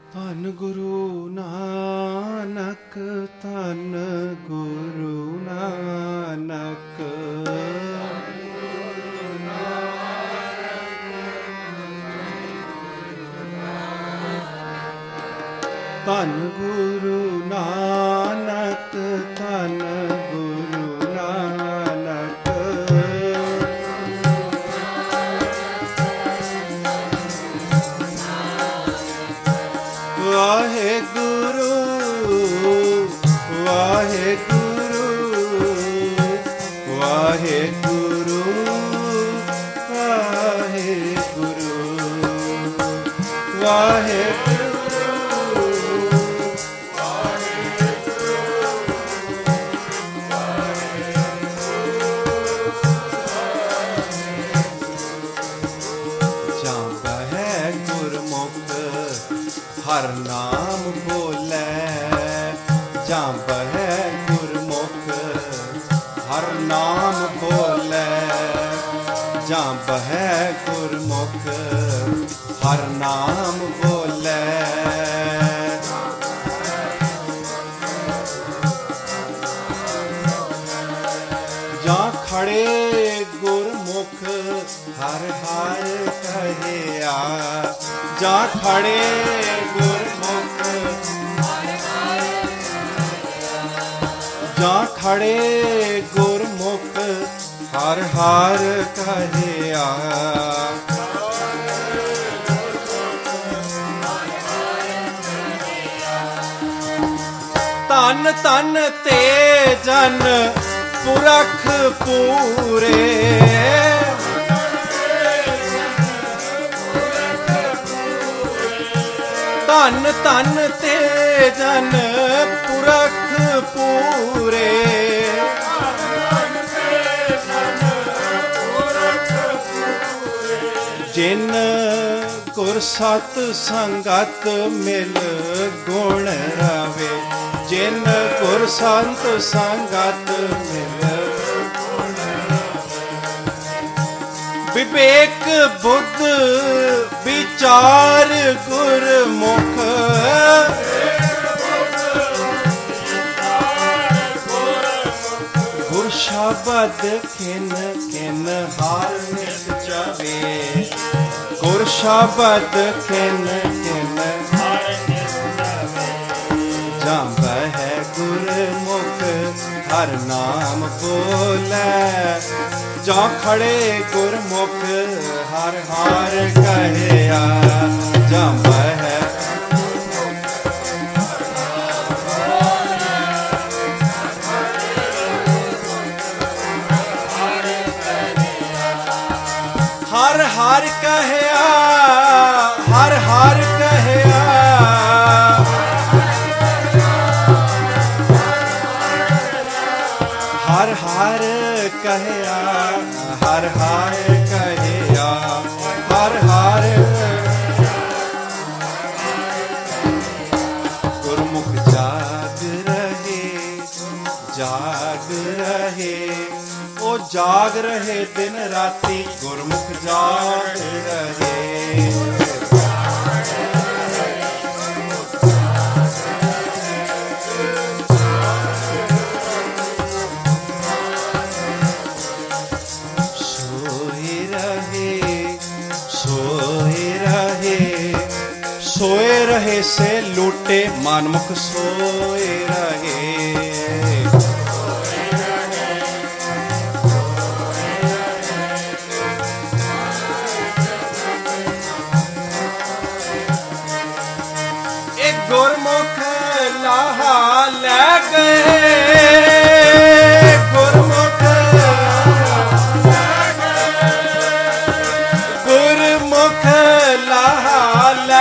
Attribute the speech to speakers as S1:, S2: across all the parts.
S1: ਧੰਨ ਗੁਰੂ ਨਾਨਕ, ਧੰਨ ਗੁਰੂ ਨਾਨਕ। ਧੰਨ ਗੁਰੂ ਨਾਨਕ, ਧੰਨ ਗੁਰੂ ਨਾਨਕ। ਵਾਹਿਗੁਰੂ ਵਾਹਿਗੁਰੂ ਵਾਹਿਗੁਰੂ ਵਾਹਿਗੁਰੂ ਵਾਹਿਗੁਰੂ। ਹਰ ਨਾਮ ਬੋਲੇ ਜੰਪ ਹੈ ਗੁਰਮੁਖ, ਹਰ ਨਾਮ ਬੋਲੇ ਜੰਪ ਹੈ ਗੁਰਮੁਖ, ਹਰ ਨਾਮ ਬੋਲੇ। ਜਾਂ ਖੜੇ ਗੁਰਮੁਖ ਹਰ ਹਰ ਕਹਿਆ, ਜਾਂ ਖੜੇ ਗੁਰਮੁਖ ਜਾਂ ਖੜੇ ਗੁਰਮੁਖ ਹਰ ਹਰ ਕਹਿਆ। ਧੰਨ ਧੰਨ ਤੇ ਜਨ ਪੁਰਖ ਪੂਰੇ, ਧੰਨ ਧੰਨ ਤੇ ਜਨ ਪੁਰਖ ਪੂਰੇ, ਜਿਨ ਗੁਰ ਸਤ ਸੰਗਤ ਮਿਲ ਗੁਣ ਰਵੇ, ਜਿਨ ਗੁਰ ਸੰਤ ਸੰਗਤ ਮਿਲ ਵਿਵੇਕ ਬੁੱਧ ਵਿਚਾਰ ਗੁਰਮੁਖ, ਗੁਰ ਸ਼ਬਦ ਖਿਨ ਖਿਨ ਹਰ ਨਿਤ ਚਵੇ, ਗੁਰ ਸ਼ਬਦ ਖਿਨ ਖਿਨ ਹਰ ਨਿਤ ਚਵੇ। ਜੰਪ ਹੈ ਗੁਰਮੁਖ ਹਰ ਨਾਮ ਬੋਲੇ, ਜਾਂ ਖੜੇ ਗੁਰਮੁਖ ਹਰ ਹਰ ਕਹਿਆ। ਜੰਪ ਹੈ ਹਰ ਹਰ ਕਹਿਆ, ਹਰ ਹਰ ਕਹਿਆ, ਹਰ ਹਰ ਕਹਿਆ, ਹਰ ਹਰ ਕਹਿਆ, ਹਰ ਹਰ। ਗੁਰਮੁਖ ਜਾਗ ਰਹੇ, ਜਾਗ ਰਹੇ, ਉਹ ਜਾਗ ਰਹੇ ਦਿਨ ਰਾਤੀ, ਗੁਰਮੁਖ ਜਾਗ ਰਹੇ। सोए रहे से लूटे मानमुख सोए रहे, एक गुरमुख लाहा ले गए, गुरमुख गुरमुख लाहा ले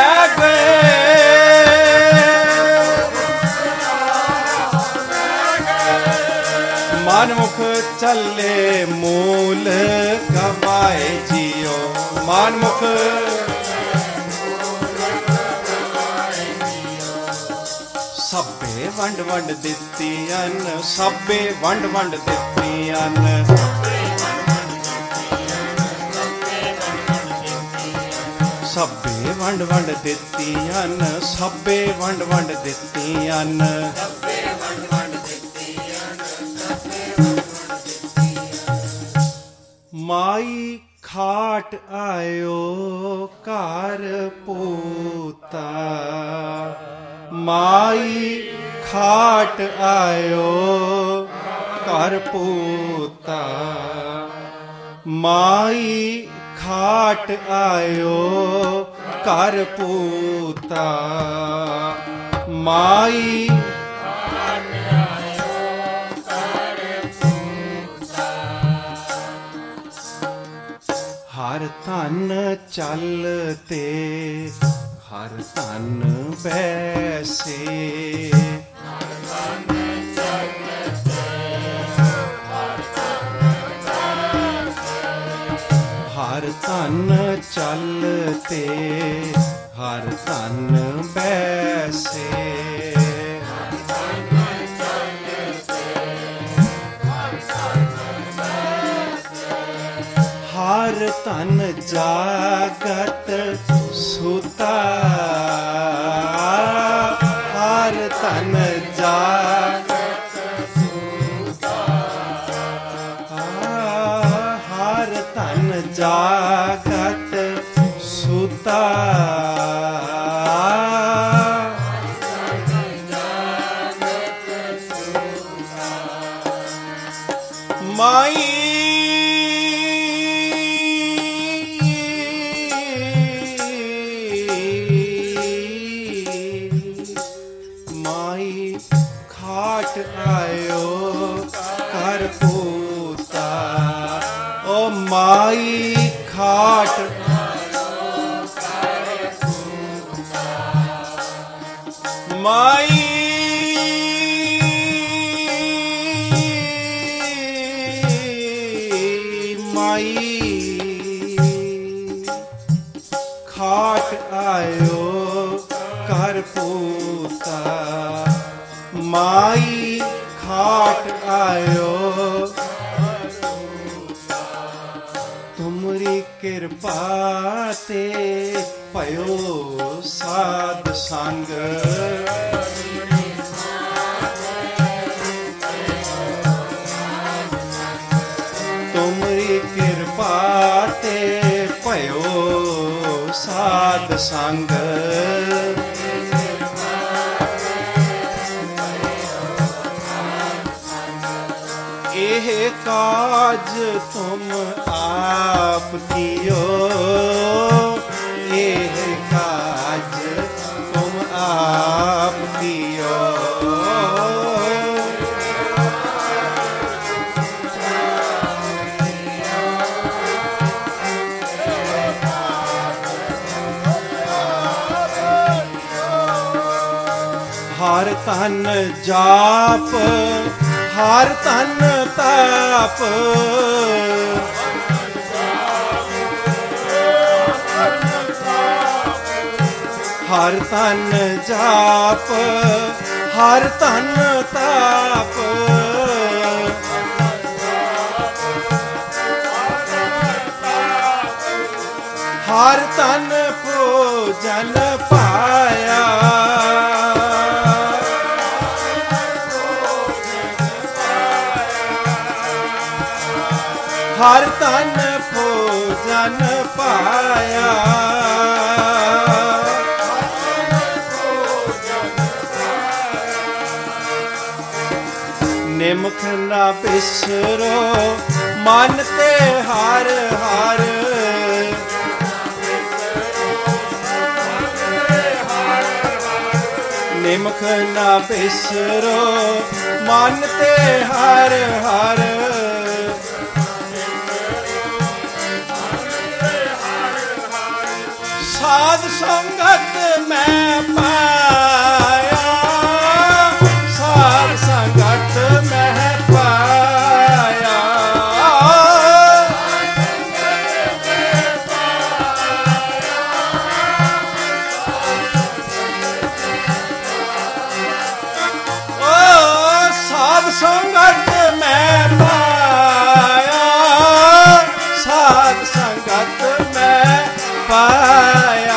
S1: मानमुख चले मूल कमाए जियो, मानमुख सभे वंड वंड दित्ती अन, सभे वंड वंड दित्ती अन, ਸਭੇ ਵੰਡ ਵੰਡ ਦਿੱਤੀਆਂ, ਸਭੇ ਵੰਡ ਵੰਡ ਦਿੱਤੀਆਂ। ਮਾਈ ਖਾਟ ਆਇਓ ਘਰ ਪੂਤਾ, ਮਾਈ ਖਾਟ ਆਇਓ ਘਰ ਪੂਤਾ, ਮਾਈ ਖਾਟ ਆਇਓ ਘਰ ਪੂਤਾ, ਮਾਈ ਹਰ ਧਨ ਚੱਲਤੇ ਹਰ ਧਨ ਬੈਸੇ, ਹਰ ਧਨ ਚੱਲਤੇ ਹਰ ਧਨ ਬੈਸੇ, ਹਰ ਧਨ ਜਾਗਤ ਸੁਤਾ, ਹਰ ਧਨ ਜਾਗਤ ਸੁਤਾ, ਹਰ ਧਨ ਜਾਗਤ ਸੁਤਾ, ਮਾਈ ਖਾਟ ਆਇਓ ਘਰ ਪੂਤਾ, ਓ ਮਾਈ ਖਾਟ ਆਇਓ ਘਰ ਪੂਤਾ, ਮਾਈ ਮਾਈ ਖਾਟ ਆਇਓ ਘਰ ਪੂਤਾ, ਮਾਈ ਖਾਟ ਆਇਓ, ਤੁਮਰੀ ਕਿਰਪਾ ਤੇ ਪਇਓ ਸਾਧ ਸੰਗ, ਤੁਮਰੀ ਕਿਰਪਾ ਤੇ ਪਇਓ ਸਾਧ ਸੰਗ, ਇਹ ਕਾਜ ਤੁਮ ਆਪ ਕੀਓ, ਇਹ ਕਾਜ ਤੁਮ ਆਪ ਕੀਓ, ਹਰ ਧਨ ਜਾਪ ਹਰ ਧਨ ਤਾਪ, ਹਰ ਧਨ ਜਾਪ ਹਰ ਧਨ ਤਾਪ, ਹਰ ਧਨ ਭੋਜਨ ਪਾਇਆ, ਹਰ ਧਨ ਭੋਜਨ ਪਾਇਆ, ਨਿਮਖ ਨਾ ਬਿਸਰੋ ਮਨ ਤੇ ਹਰ ਹਰ, ਨਿਮਖ ਨਾ ਬਿਸਰੋ ਮਨ ਤੇ ਹਰ ਹਰ, ਸਾਧ ਸੰਗਤ ਮੈਂ ਪਾਇਆ, ਸਾਧ ਸੰਗਤ ਮੈਂ ਪਾਇਆ, ਓ ਸਾਧ ਸੰਗਤ ਮੈਂ ਪਾਇਆ, ਸਾਧ ਸੰਗਤ ਮੈਂ ਪਾਇਆ,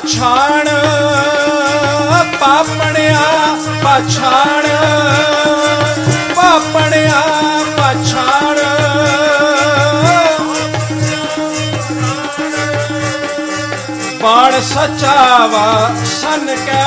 S1: ਪਛਾਣ ਪਾਪਣਿਆ ਪਛਾਣ ਪਾਪਣਿਆ ਪਛਾਣ ਬਾਣ ਸੱਚਾ ਵਾ ਸਨ ਕੈ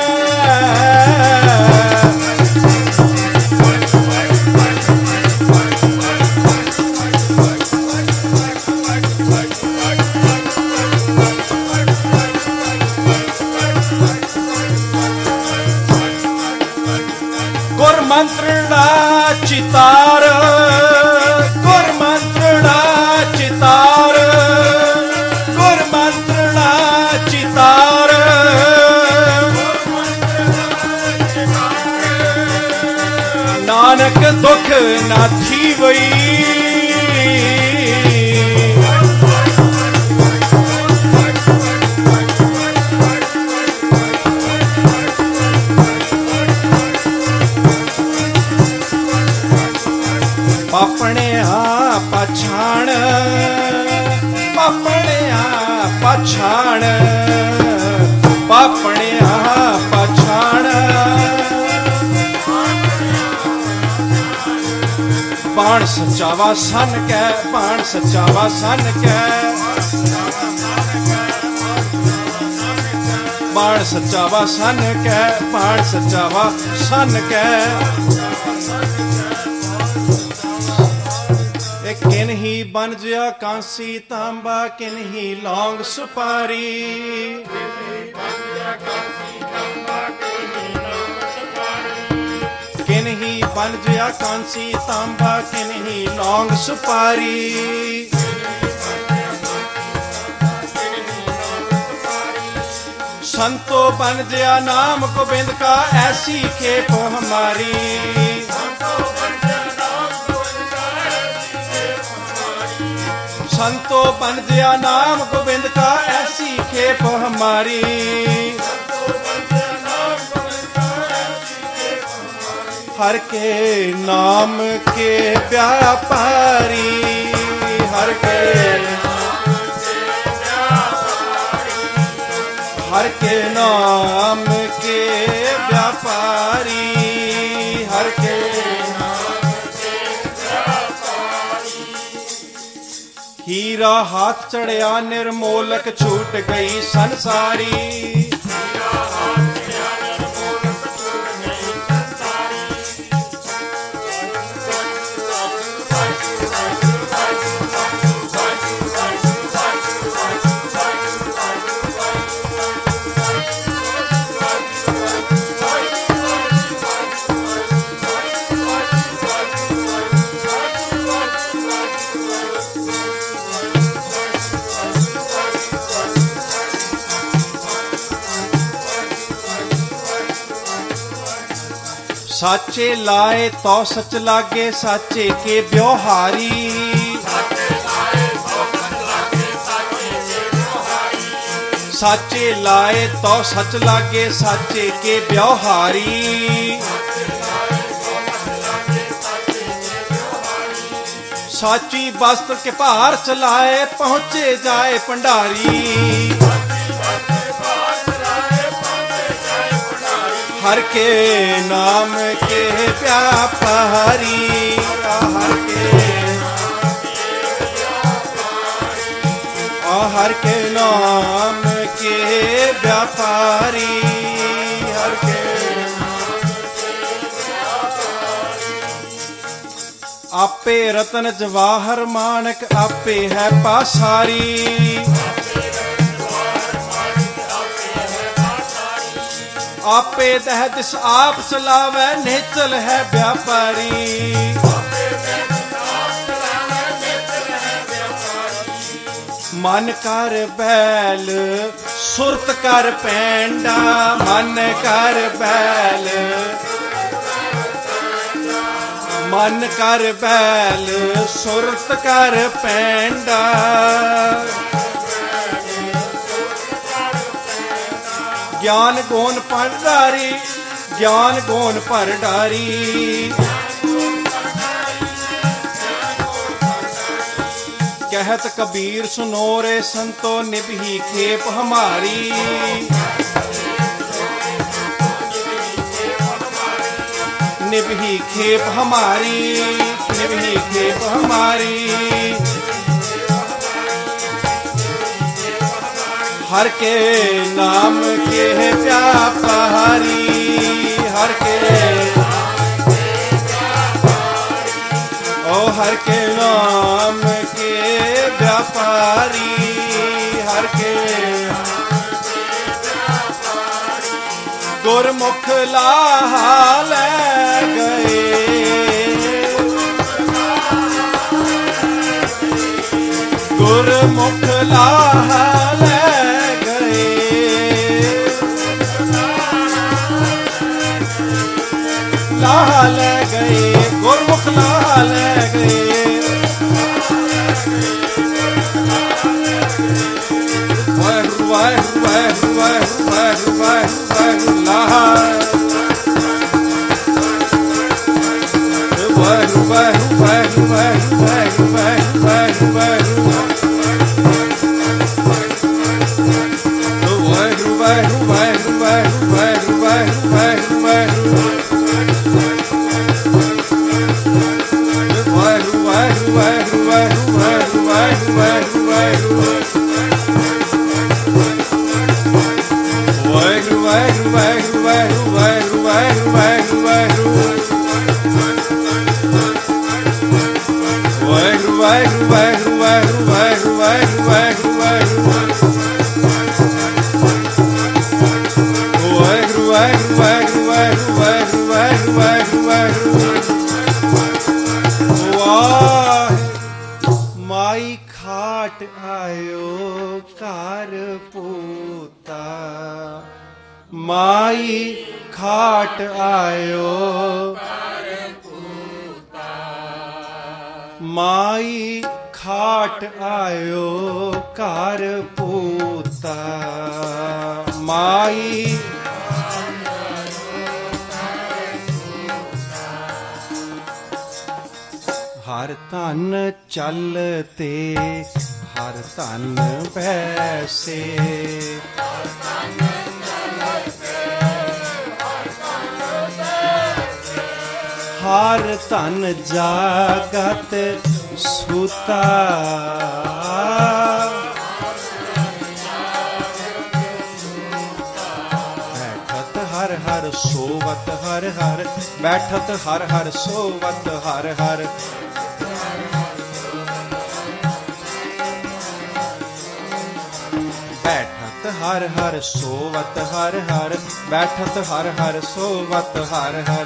S1: ਗੁਰਮੰਤਰੜਾ ਚਿਤਾਰ ਗੁਰਮੰਤਰੜਾ ਚਿਤਾਰ ਗੁਰਮੰਤਰੜਾ ਚਿਤਾਰ ਨਾਨਕ ਦੁਖ ਨਾ ਥੀਵਈ ਪਾਪਣਿਆ ਪਛਾਣ ਪਾਪਣਿਆ ਪਛਾਣ ਪਾਪਣਿਆ ਪਛਾਣ ਬਾਣ ਸੱਚਾਵਾ ਸਨ ਕੈ ਬਾਣ ਸੱਚਾਵਾ ਸਨ ਕੈ ਬਾਣ ਸੱਚਾਵਾ ਸਨ ਕੈ ਬਾਣ ਸੱਚਾਵਾ ਸਨ ਕੈ ਕਿਨ ਹੀ ਬਨ ਜਿਆ ਕਾਂਸੀ ਤਾਂਬਾ ਕਿਨ ਹੀ ਲੌਂਗ ਸੁਪਾਰੀ ਕਿਨ ਹੀ ਬਨ ਜਿਆ ਕਾਂਸੀ ਤਾਂਬਾ ਕਿਨ ਹੀ ਲੌਂਗ ਸੁਪਾਰੀ ਸੰਤੋ ਬਨ ਜਿਆ ਨਾਮ ਗੋਬਿੰਦ ਕਾ ਐਸੀ ਖੇਪ ਹਮਾਰੀ संतो बन जिया नाम गोविंद का ऐसी खेप हमारी हर के नाम के व्यापारी हर के हर के नाम के व्यापारी हर के हीरा हाथ चढ़िया निर्मोलक छूट गई संसारी साचे लाए तो सच लागे साचे के ब्योहारी साचे लाए तो सच लागे साचे के ब्योहारी साची वस्त्र के भार चलाए पहुंचे जाए भंडारी हर के नाम के व्यापारी हर के नाम के व्यापारी हर के आपे रतन जवाहर मानक आपे है पासारी आपे दह दिस आप चलावे नेचल है व्यापारी मन कर बैल सुरत कर पैंडा मन कर बैल मन कर बैल सुरत कर पैंडा ज्ञान गुण पर डारी ज्ञान गुण पर डारी कहत कबीर सुनो रे संतो निभही खेप हमारी। निभही खेप हमारी, निभही खेप हमारी। हर के नाम के व्यापारी, हर के ओ हर के नाम के व्यापारी, हर के गुरमुख लाहा ले गए। गुरमुख लाहा ले गए। लाहा ले गए, गुरमुख लाहा ले गए। वाहिगुरू वाहिगुरू वाहिगुरू वाहिगुरू वाहिगुरू वाहिगुरू लाहा। वाहिगुरू वाहिगुरू वाहिगुरू वाहिगुरू वाहिगुरू वाहिगुरू वाहिगुरू। वाहिगुरू वाहिगुरू वाहिगुरू वाहिगुरू वाहिगुरू वाहिगुरू वाहिगुरू। वाहिगुरू वाहिगुरू वाहिगुरू वाहिगुरू वाहिगुरू वाहिगुरू वाहिगुरू। वाहिगुरू वाहिगुरू वाहिगुरू वाहिगुरू वाहिगुरू वाहिगुरू वाहिगुरू। वाहिगुरू वाहिगुरू वाहिगुरू वाहिगुरू वाहिगुरू वाहिगुरू वाहिगुरू वाहिगुरू। वाहिगुरू वाहिगुरू वाहिगुरू वाहिगुरू वाहिगुरू वाहिगुरू वाहिगुरू वाहिगुरू। माई खाट आयो कार पूता। माई खाट आयो माई खाट आयो कार पूता। माई हर धन चलते हर धन पैसे। हर धन जागत सूता। बैठत हर हर सोवत हर हर। बैठत हर हर सोवत हर हर। बैठत हर हर सोवत हर हर। बैठत हर हर सोवत हर हर।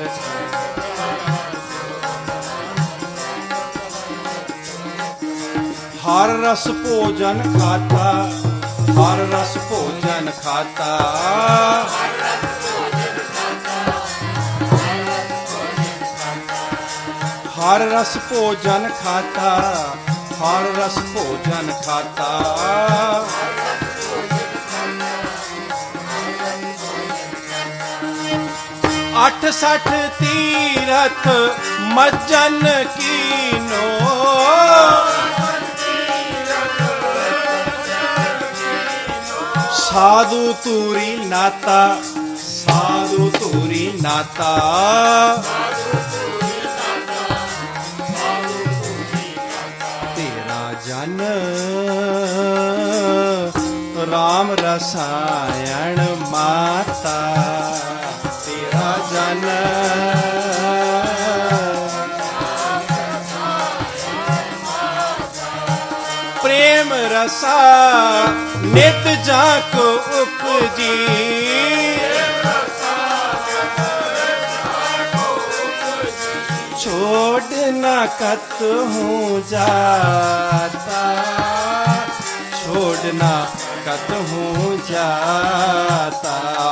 S1: हर रस भोजन खाता। हर रस भोजन खाता। हर रस भोजन खाता। हर रस भोजन खाता। 68 तीरथ मज्जन कीनो। साधु तूरी नाता। साधु तूरी नाता। तेरा जन राम रसायन माता। तेरा जन प्रेम रसा नित जाको उपजी। छोड़ न कत हूँ जाता। छोड़ न कत हूँ जाता।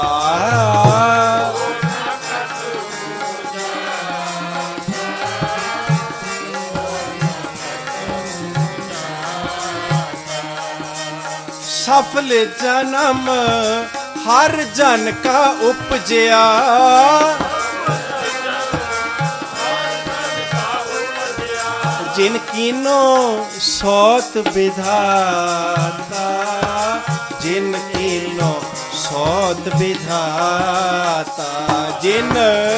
S1: सफल जन्म हर जन का उपजया। जिन कीनो सौत विधाता, जिन कीनो सौत विधाता, जिन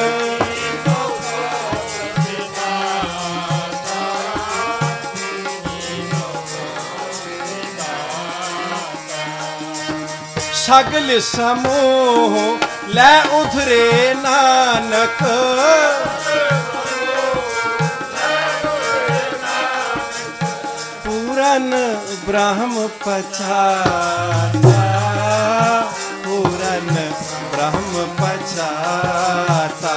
S1: सगल समूह लै उधरे नानक, पूरन ब्रह्म पछाता, पूरन ब्रह्म पछाता।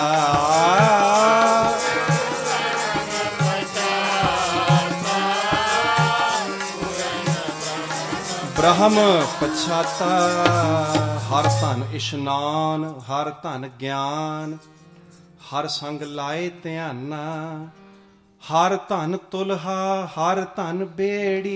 S1: ब्रह्म पछाता, हर धन इशनान, हर धन ज्ञान, हर संग लाए ध्याना, हर धन तुलहा, हर धन बेड़ी,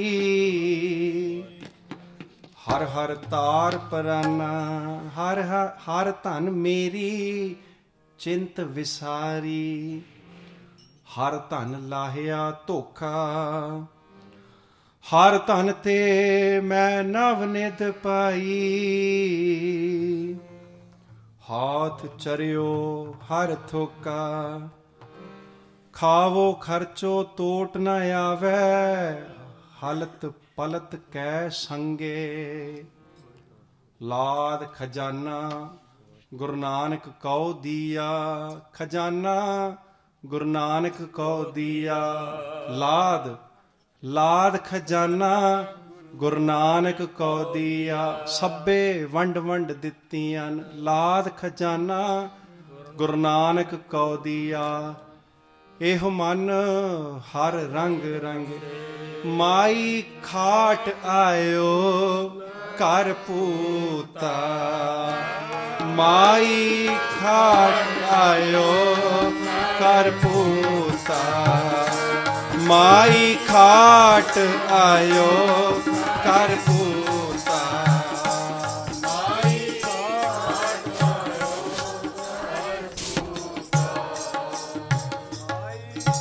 S1: हर हर तार पराना, हर हर धन मेरी चिंत विसारी, हर धन लाहिया धोखा, हर धन ते मैं नव निध पाई, हाथ चरियो हर थोका, खावो खर्चो तोट न आवे, हलत पलत कै संगे, लाद खजाना गुरु नानक कौ दिया, खजाना गुरु नानक कौ दिया, लाद लाद खजाना गुरु नानक कौ दिया, सब्बे वंड वंड दित्तियां, लाद खजाना गुरु नानक कौ दिया। एहो मन हर रंग रंग, माई खाट आयो कर पूता, माई खाट आयो कर पूता, माई खाट आयो कर पूता।